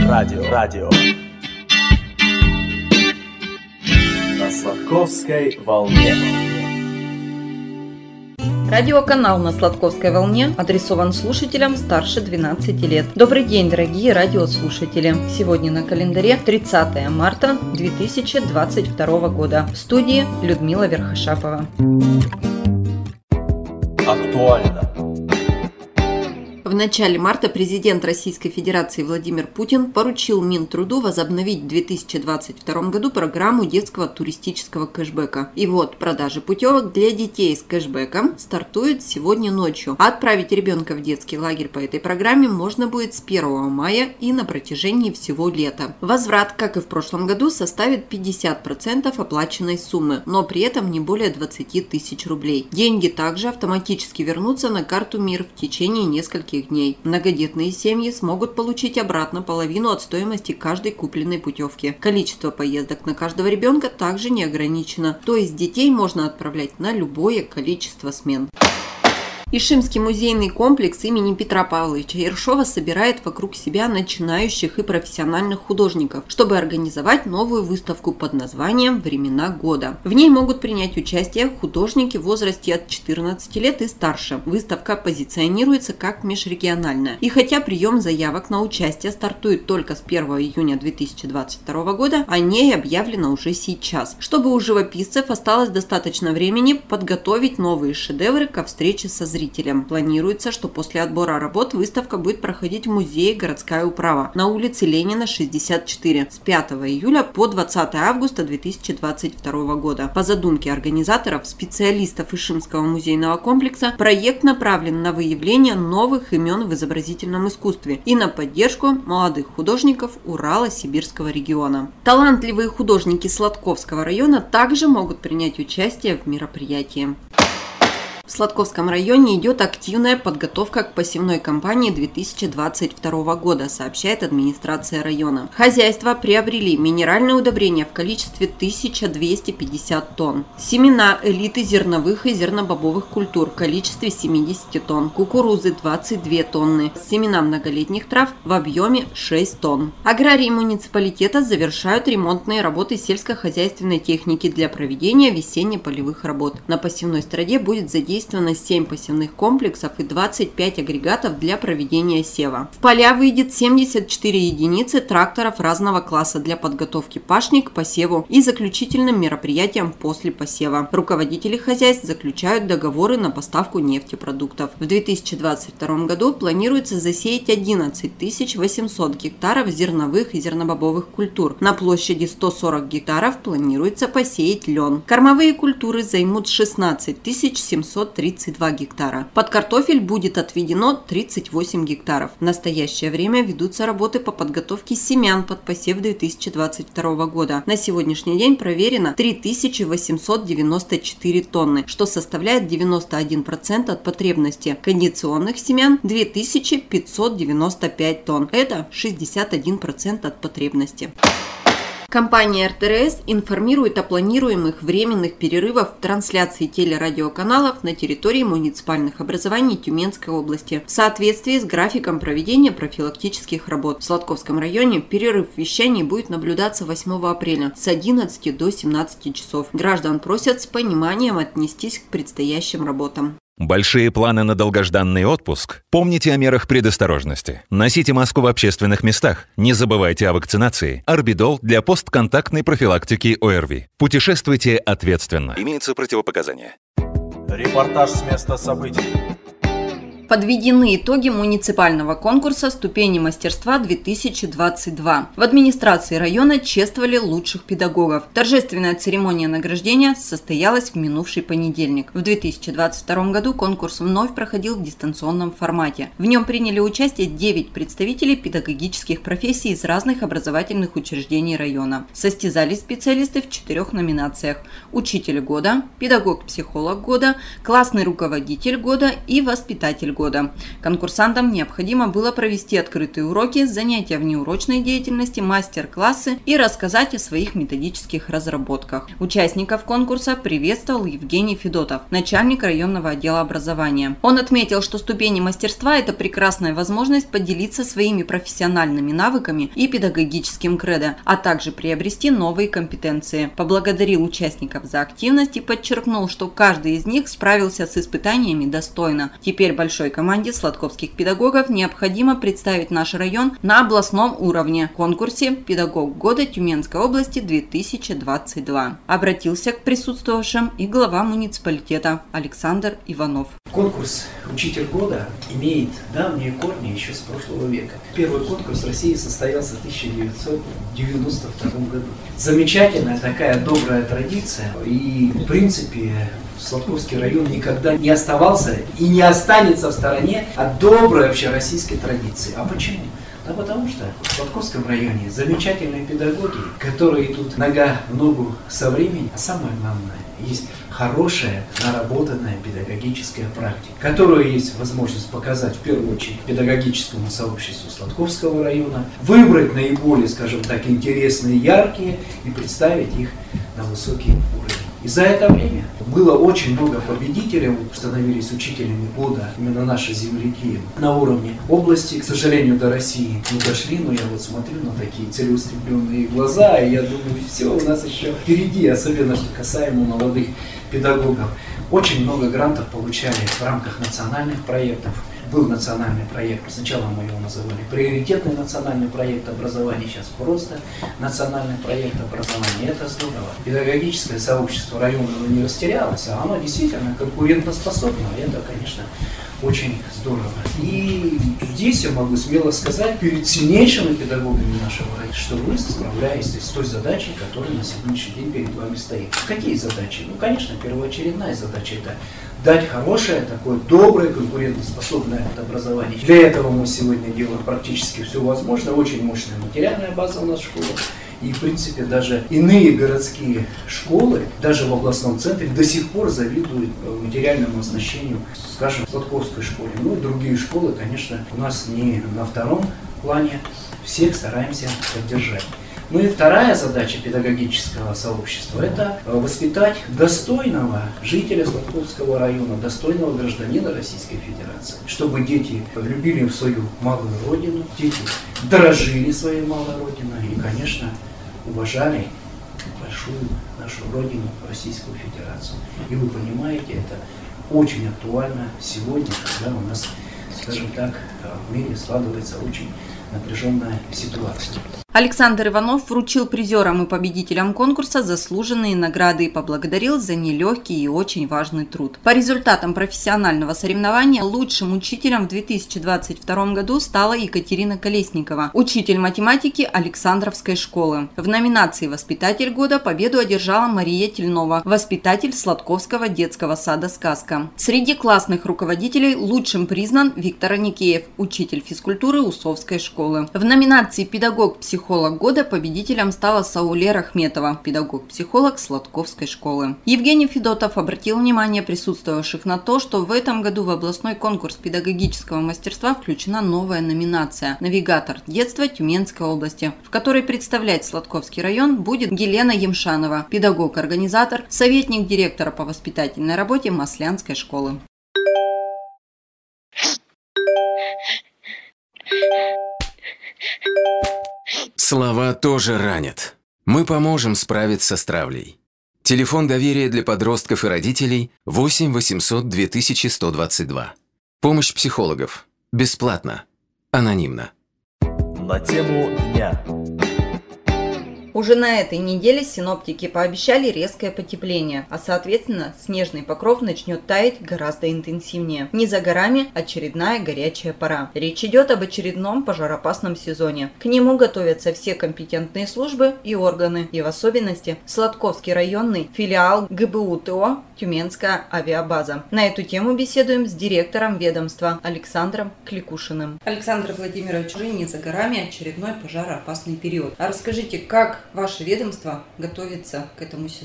Радио. На Сладковской волне. Радиоканал на Сладковской волне адресован слушателям старше 12 лет. Добрый день, дорогие радиослушатели! Сегодня на календаре 30 марта 2022 года. В студии Людмила Верхошапова. Актуально. В начале марта президент Российской Федерации Владимир Путин поручил Минтруду возобновить в 2022 году программу детского туристического кэшбэка. И вот продажи путевок для детей с кэшбэком стартуют сегодня ночью. А отправить ребенка в детский лагерь по этой программе можно будет с 1 мая и на протяжении всего лета. Возврат, как и в прошлом году, составит 50% оплаченной суммы, но при этом не более 20 тысяч рублей. Деньги также автоматически вернутся на карту МИР в течение нескольких дней. Многодетные семьи смогут получить обратно половину от стоимости каждой купленной путевки. Количество поездок на каждого ребенка также не ограничено, то есть детей можно отправлять на любое количество смен. Ишимский музейный комплекс имени Петра Павловича Ершова собирает вокруг себя начинающих и профессиональных художников, чтобы организовать новую выставку под названием «Времена года». В ней могут принять участие художники в возрасте от 14 лет и старше. Выставка позиционируется как межрегиональная. И хотя прием заявок на участие стартует только с 1 июня 2022 года, о ней объявлено уже сейчас, чтобы у живописцев осталось достаточно времени подготовить новые шедевры ко встрече со зрителем. Планируется, что после отбора работ выставка будет проходить в музее «Городская управа» на улице Ленина, 64 с 5 июля по 20 августа 2022 года. По задумке организаторов, специалистов Ишимского музейного комплекса, проект направлен на выявление новых имен в изобразительном искусстве и на поддержку молодых художников Урало-Сибирского региона. Талантливые художники Сладковского района также могут принять участие в мероприятии. В Сладковском районе идет активная подготовка к посевной кампании 2022 года, сообщает администрация района. Хозяйства приобрели минеральные удобрения в количестве 1250 тонн, семена элиты зерновых и зернобобовых культур в количестве 70 тонн, кукурузы 22 тонны, семена многолетних трав в объеме 6 тонн. Аграрии муниципалитета завершают ремонтные работы сельскохозяйственной техники для проведения весенне-полевых работ. На посевной стороне будет задействовано 7 посевных комплексов и 25 агрегатов для проведения сева. В поля выйдет 74 единицы тракторов разного класса для подготовки пашни к посеву и заключительным мероприятиям после посева. Руководители хозяйств заключают договоры на поставку нефтепродуктов. В 2022 году планируется засеять 11 800 гектаров зерновых и зернобобовых культур. На площади 140 гектаров планируется посеять лен. Кормовые культуры займут 16 732 гектара. Под картофель будет отведено 38 гектаров. В настоящее время ведутся работы по подготовке семян под посев 2022 года. На сегодняшний день проверено 3894 тонны, что составляет 91% от потребности. Кондиционных семян 2595 тонн. Это 61% от потребности. Компания РТРС информирует о планируемых временных перерывах в трансляции телерадиоканалов на территории муниципальных образований Тюменской области в соответствии с графиком проведения профилактических работ. В Сладковском районе перерыв в вещании будет наблюдаться 8 апреля с 11 до 17 часов. Граждан просят с пониманием отнестись к предстоящим работам. Большие планы на долгожданный отпуск? Помните о мерах предосторожности. Носите маску в общественных местах. Не забывайте о вакцинации. Орбидол для постконтактной профилактики ОРВИ. Путешествуйте ответственно. Имеются противопоказания. Репортаж с места событий. Подведены итоги муниципального конкурса «Ступени мастерства-2022». В администрации района чествовали лучших педагогов. Торжественная церемония награждения состоялась в минувший понедельник. В 2022 году конкурс вновь проходил в дистанционном формате. В нем приняли участие 9 представителей педагогических профессий из разных образовательных учреждений района. Состязались специалисты в 4 номинациях: «Учитель года», «Педагог-психолог года», «Классный руководитель года» и «Воспитатель года. Конкурсантам необходимо было провести открытые уроки, занятия в неурочной деятельности, мастер-классы и рассказать о своих методических разработках. Участников конкурса приветствовал Евгений Федотов, начальник районного отдела образования. Он отметил, что ступени мастерства – это прекрасная возможность поделиться своими профессиональными навыками и педагогическим кредо, а также приобрести новые компетенции. Поблагодарил участников за активность и подчеркнул, что каждый из них справился с испытаниями достойно. Теперь большой команде сладковских педагогов необходимо представить наш район на областном уровне в конкурсе «Педагог года Тюменской области 2022». Обратился к присутствовавшим и глава муниципалитета Александр Иванов. Конкурс «Учитель года» имеет давние корни еще с прошлого века. Первый конкурс в России состоялся в 1992 году. Замечательная такая добрая традиция. И, в принципе, Сладковский район никогда не оставался и не останется в стороне от доброй общероссийской традиции. А почему? Да потому что в Сладковском районе замечательные педагоги, которые идут нога в ногу со временем, а самое главное, есть хорошая, наработанная педагогическая практика, которую есть возможность показать в первую очередь педагогическому сообществу Сладковского района, выбрать наиболее, скажем так, интересные, яркие и представить их на высокий уровень. И за это время было очень много победителей, становились учителями года, именно наши земляки на уровне области. К сожалению, до России не дошли, но я вот смотрю на такие целеустремленные глаза, и я думаю, все у нас еще впереди, особенно что касаемо молодых педагогов. Очень много грантов получали в рамках национальных проектов. Был национальный проект, сначала мы его называли приоритетный национальный проект образования, сейчас просто национальный проект образования. Это здорово. Педагогическое сообщество района не растерялось, а оно действительно конкурентоспособно. Это, конечно, очень здорово. И здесь я могу смело сказать перед сильнейшими педагогами нашего района, что вы справляетесь с той задачей, которая на сегодняшний день перед вами стоит. Какие задачи? Ну, конечно, первоочередная задача – это дать хорошее, такое доброе, конкурентоспособное образование. Для этого мы сегодня делаем практически все возможное. Очень мощная материальная база у нас в школе. И, в принципе, даже иные городские школы, даже в областном центре, до сих пор завидуют материальному оснащению, скажем, в Сладковской школе. Ну и другие школы, конечно, у нас не на втором плане. Всех стараемся поддержать. Ну и вторая задача педагогического сообщества – это воспитать достойного жителя Сладковского района, достойного гражданина Российской Федерации. Чтобы дети любили свою малую родину, дети дорожили своей малой родиной и, конечно, уважали большую нашу родину, Российскую Федерацию. И вы понимаете, это очень актуально сегодня, когда у нас, скажем так, в мире складывается очень напряженная ситуация. Александр Иванов вручил призерам и победителям конкурса заслуженные награды и поблагодарил за нелегкий и очень важный труд. По результатам профессионального соревнования лучшим учителем в 2022 году стала Екатерина Колесникова, учитель математики Александровской школы. В номинации «Воспитатель года» победу одержала Мария Тельнова, воспитатель Сладковского детского сада «Сказка». Среди классных руководителей лучшим признан Виктор Аникеев, учитель физкультуры Усовской школы. В номинации «Педагог-психолог года» победителем стала Сауле Рахметова, педагог-психолог Сладковской школы. Евгений Федотов обратил внимание присутствовавших на то, что в этом году в областной конкурс педагогического мастерства включена новая номинация «Навигатор детства Тюменской области», в которой представлять Сладковский район будет Елена Емшанова, педагог-организатор, советник директора по воспитательной работе Маслянской школы. Слова тоже ранят. Мы поможем справиться с травлей. Телефон доверия для подростков и родителей 8 800 2122. Помощь психологов. Бесплатно. Анонимно. На тему дня. Уже на этой неделе синоптики пообещали резкое потепление, а соответственно снежный покров начнет таять гораздо интенсивнее. Не за горами очередная горячая пора. Речь идет об очередном пожароопасном сезоне. К нему готовятся все компетентные службы и органы, и в особенности Сладковский районный филиал ГБУ ТО «Тюменская авиабаза». На эту тему беседуем с директором ведомства Александром Кликушиным. Александр Владимирович, уже не за горами очередной пожароопасный период. А расскажите, как ваше ведомство готовится к этому сезону?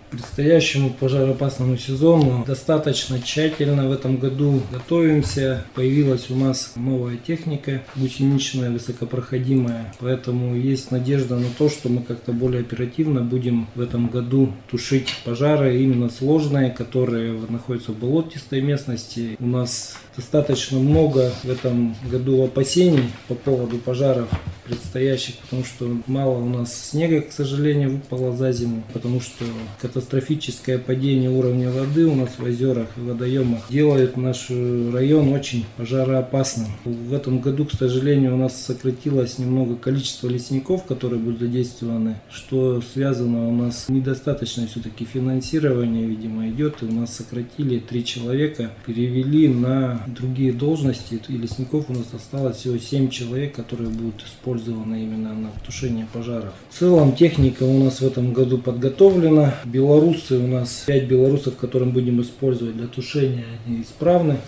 предстоящему пожароопасному сезону достаточно тщательно в этом году готовимся. Появилась у нас новая техника, гусеничная, высокопроходимая, поэтому есть надежда на то, что мы как-то более оперативно будем в этом году тушить пожары, именно сложные, которые находятся в болотистой местности. У нас достаточно много в этом году опасений по поводу пожаров предстоящих, потому что мало у нас снега, к сожалению, выпало за зиму, потому что катастрофическое падение уровня воды у нас в озерах и водоемах делает наш район очень пожароопасным. В этом году, к сожалению, у нас сократилось немного количество лесников, которые будут задействованы, что связано у нас с недостаточное все-таки финансирование, видимо, идет, и у нас сократили 3 человека, перевели на другие должности, и лесников у нас осталось всего 7 человек, которые будут использованы именно на тушение пожаров. В целом техника у нас в этом году подготовлена. Белорусы у нас 5 белорусов, которым будем использовать для тушения, они исправны.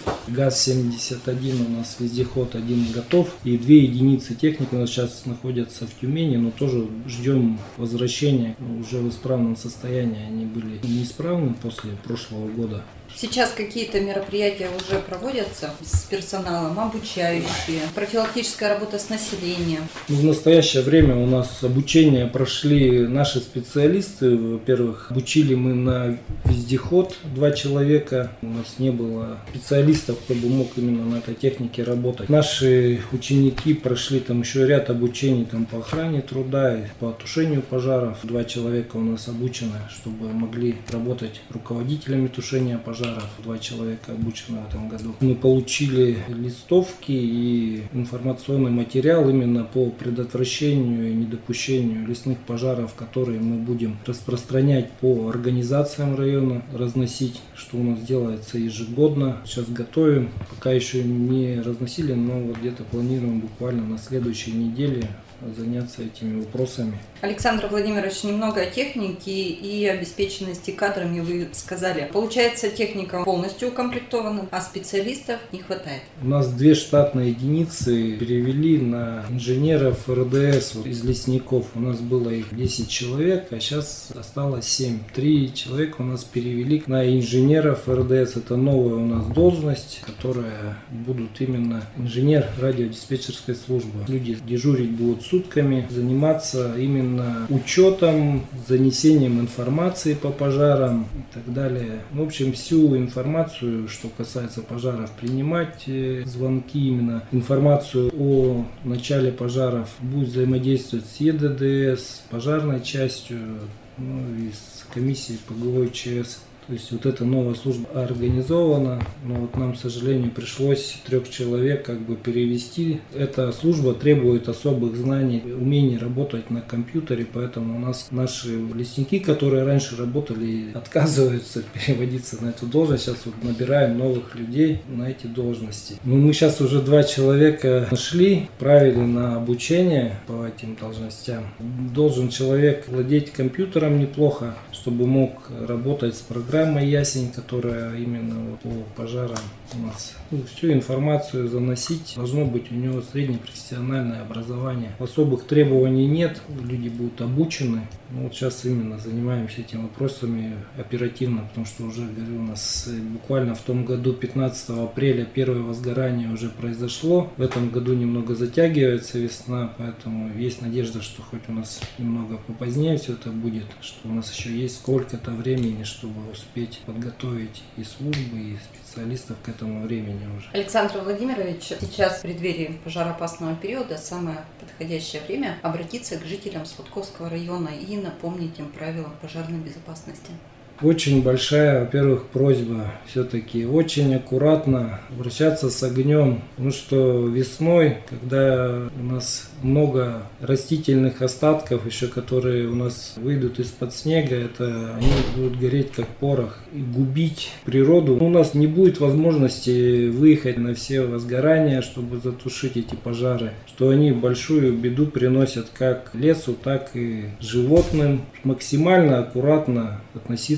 ГАЗ-71 у нас вездеход 1 готов. И 2 единицы техники у нас сейчас находятся в Тюмени, но тоже ждем возвращения уже в исправном состоянии. Они были неисправны после прошлого года. Сейчас какие-то мероприятия уже проводятся с персоналом, обучающие, профилактическая работа с населением? В настоящее время у нас обучение прошли наши специалисты. Во-первых, обучили мы на вездеход 2 человека. У нас не было специалистов, кто бы мог именно на этой технике работать. Наши ученики прошли там еще ряд обучений там, по охране труда и по тушению пожаров. 2 человека у нас обучены, чтобы могли работать руководителями тушения пожаров. 2 человека обучены в этом году. Мы получили листовки и информационный материал именно по предотвращению и недопущению лесных пожаров, которые мы будем распространять по организациям района, разносить, что у нас делается ежегодно. Сейчас готовим, пока еще не разносили, но вот где-то планируем буквально на следующей неделе заняться этими вопросами. Александр Владимирович, немного о технике и обеспеченности кадрами вы сказали. Получается, техника полностью укомплектована, а специалистов не хватает. У нас 2 штатные единицы перевели на инженеров РДС из лесников. У нас было их 10 человек, а сейчас осталось 7. 3 человека у нас перевели на инженеров РДС. Это новая у нас должность, которая будут именно инженер радиодиспетчерской службы. Люди дежурить будут сутками, заниматься именно учетом, занесением информации по пожарам и так далее. В общем, всю информацию, что касается пожаров, принимать звонки, именно информацию о начале пожаров, будет взаимодействовать с ЕДДС, с пожарной частью, ну и с комиссией по ГО-ЧС. То есть вот эта новая служба организована, но вот нам, к сожалению, пришлось 3 человек как бы перевести. Эта служба требует особых знаний, умений работать на компьютере, поэтому у нас наши лесники, которые раньше работали, отказываются переводиться на эту должность. Сейчас вот набираем новых людей на эти должности. Но мы сейчас уже 2 человека нашли, правили на обучение по этим должностям. Должен человек владеть компьютером неплохо, чтобы мог работать с программой Ясень, которая именно по пожарам у нас всю информацию заносить. Должно быть у него среднепрофессиональное образование. Особых требований нет, люди будут обучены. Но вот сейчас именно занимаемся этими вопросами оперативно, потому что уже, говорю, у нас буквально в том году 15 апреля первое возгорание уже произошло. В этом году немного затягивается весна, поэтому есть надежда, что хоть у нас немного попозднее все это будет, что у нас еще есть сколько-то времени, чтобы успеть подготовить и службы, и специалистов к этому времени уже. Александр Владимирович, сейчас в преддверии пожароопасного периода самое подходящее время обратиться к жителям Сватковского района и напомнить им правила пожарной безопасности. Очень большая, во-первых, просьба все-таки очень аккуратно обращаться с огнем, потому что весной, когда у нас много растительных остатков еще, которые у нас выйдут из-под снега, это они будут гореть как порох и губить природу. У нас не будет возможности выехать на все возгорания, чтобы затушить эти пожары, что они большую беду приносят как лесу, так и животным. Максимально аккуратно относиться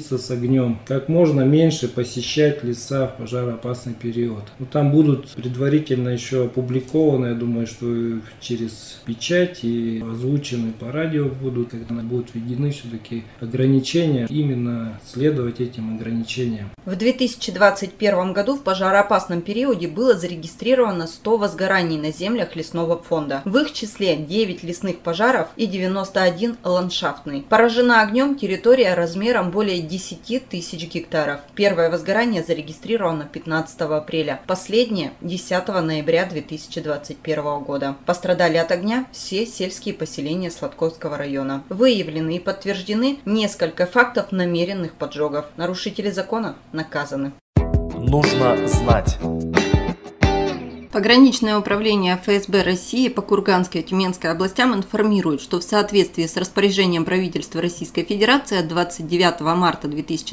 бороться с огнем, как можно меньше посещать леса в пожароопасный период. Там будут предварительно еще опубликованы, я думаю, что через печать и озвучены по радио будут, когда будут введены все-таки ограничения, именно следовать этим ограничениям. В 2021 году в пожароопасном периоде было зарегистрировано 100 возгораний на землях лесного фонда. В их числе 9 лесных пожаров и 91 ландшафтный. Поражена огнем территория размером более 10 тысяч гектаров. Первое возгорание зарегистрировано 15 апреля, последнее 10 ноября 2021 года. Пострадали от огня все сельские поселения Сладковского района. Выявлены и подтверждены несколько фактов намеренных поджогов. Нарушители закона наказаны. Нужно знать. Пограничное управление ФСБ России по Курганской и Тюменской областям информирует, что в соответствии с распоряжением правительства Российской Федерации от 29 марта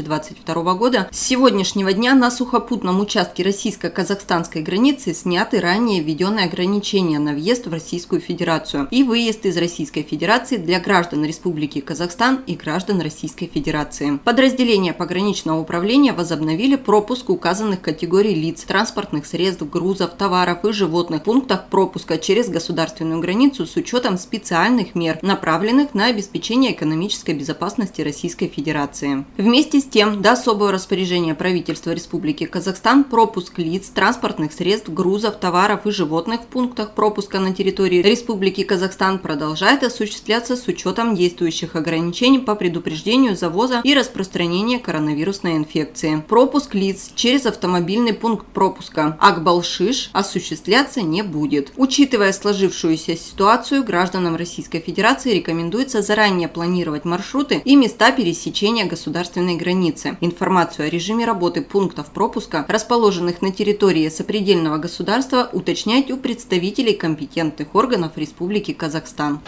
2022 года с сегодняшнего дня на сухопутном участке российско-казахстанской границы сняты ранее введенные ограничения на въезд в Российскую Федерацию и выезд из Российской Федерации для граждан Республики Казахстан и граждан Российской Федерации. Подразделения пограничного управления возобновили пропуск указанных категорий лиц, транспортных средств, грузов, товаров и животных в пунктах пропуска через государственную границу с учетом специальных мер, направленных на обеспечение экономической безопасности Российской Федерации. Вместе с тем, до особого распоряжения правительства Республики Казахстан пропуск лиц, транспортных средств, грузов, товаров и животных в пунктах пропуска на территории Республики Казахстан продолжает осуществляться с учетом действующих ограничений по предупреждению завоза и распространения коронавирусной инфекции. Пропуск лиц через автомобильный пункт пропуска Акбалшиш осуществляться не будет. Учитывая сложившуюся ситуацию, гражданам Российской Федерации рекомендуется заранее планировать маршруты и места пересечения государственной границы. Информацию о режиме работы пунктов пропуска, расположенных на территории сопредельного государства, уточнять у представителей компетентных органов Республики Казахстан.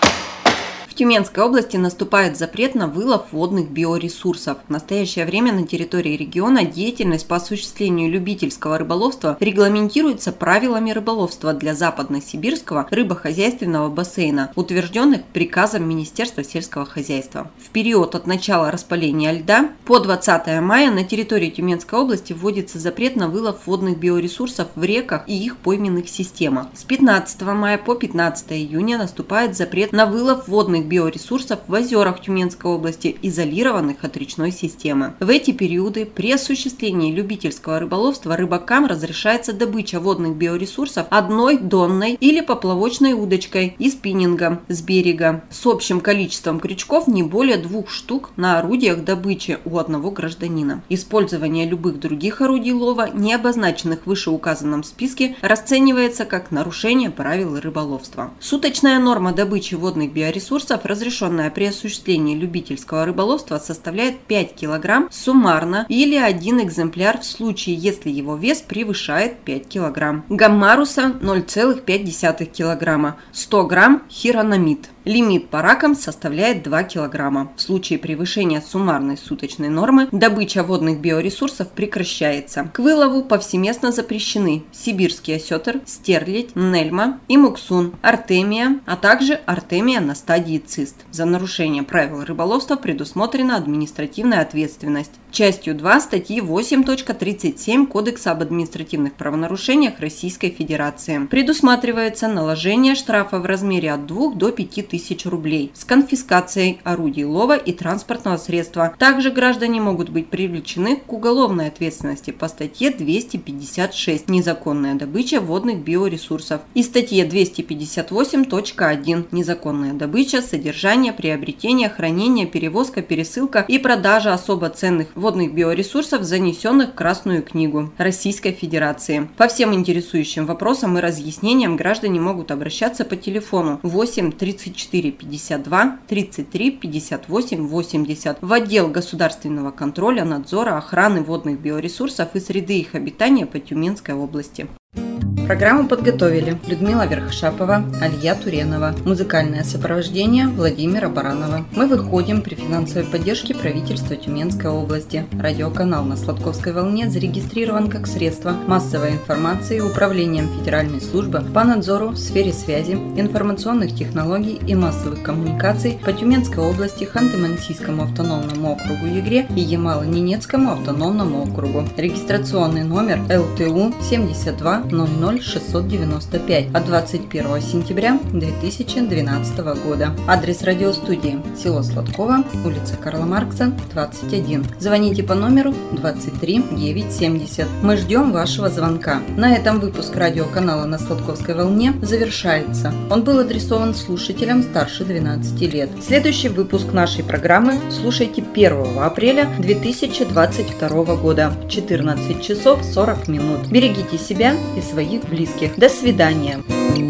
В Тюменской области наступает запрет на вылов водных биоресурсов. В настоящее время на территории региона деятельность по осуществлению любительского рыболовства регламентируется правилами рыболовства для западно-сибирского рыбохозяйственного бассейна, утвержденных приказом Министерства сельского хозяйства. В период от начала распаления льда по 20 мая на территории Тюменской области вводится запрет на вылов водных биоресурсов в реках и их пойменных системах. С 15 мая по 15 июня наступает запрет на вылов водных биоресурсов в озерах Тюменской области, изолированных от речной системы. В эти периоды при осуществлении любительского рыболовства рыбакам разрешается добыча водных биоресурсов одной донной или поплавочной удочкой и спиннингом с берега с общим количеством крючков не более 2 штук на орудиях добычи у одного гражданина. Использование любых других орудий лова, не обозначенных в вышеуказанном списке, расценивается как нарушение правил рыболовства. Суточная норма добычи водных биоресурсов, разрешенная при осуществлении любительского рыболовства, составляет 5 кг суммарно или 1 экземпляр в случае, если его вес превышает 5 кг. Гаммаруса 0,5 кг, 100 грамм хиронамид. Лимит по ракам составляет 2 кг. В случае превышения суммарной суточной нормы добыча водных биоресурсов прекращается. К вылову повсеместно запрещены сибирский осетр, стерлядь, нельма и муксун, артемия, а также артемия на стадии цист. За нарушение правил рыболовства предусмотрена административная ответственность. Частью 2 статьи 8.37 Кодекса об административных правонарушениях Российской Федерации предусматривается наложение штрафа в размере от 2 до 5 тысяч рублей с конфискацией орудий лова и транспортного средства. Также граждане могут быть привлечены к уголовной ответственности по статье 256 «Незаконная добыча водных биоресурсов» и статье 258.1 «Незаконная добыча, содержание, приобретение, хранение, перевозка, пересылка и продажа особо ценных водных биоресурсов, занесенных в Красную книгу Российской Федерации». По всем интересующим вопросам и разъяснениям граждане могут обращаться по телефону 8 34 52 33 58 80 в отдел государственного контроля, надзора, охраны водных биоресурсов и среды их обитания по Тюменской области. Программу подготовили Людмила Верхошапова, Алия Туренова. Музыкальное сопровождение Владимира Баранова. Мы выходим при финансовой поддержке правительства Тюменской области. Радиоканал на Сладковской волне зарегистрирован как средство массовой информации Управлением Федеральной службы по надзору в сфере связи, информационных технологий и массовых коммуникаций по Тюменской области, Ханты-Мансийскому автономному округу Егре и Ямало-Ненецкому автономному округу. Регистрационный номер ЛТУ 7200695 от 21 сентября 2012 года. Адрес радиостудии: село Сладково, улица Карла Маркса, 21. Звоните по номеру 23 970. Мы ждем вашего звонка. На этом выпуск радиоканала на Сладковской волне завершается. Он был адресован слушателям старше 12 лет. Следующий выпуск нашей программы слушайте 1 апреля 2022 года в 14 часов 40 минут. Берегите себя и своих близких. До свидания.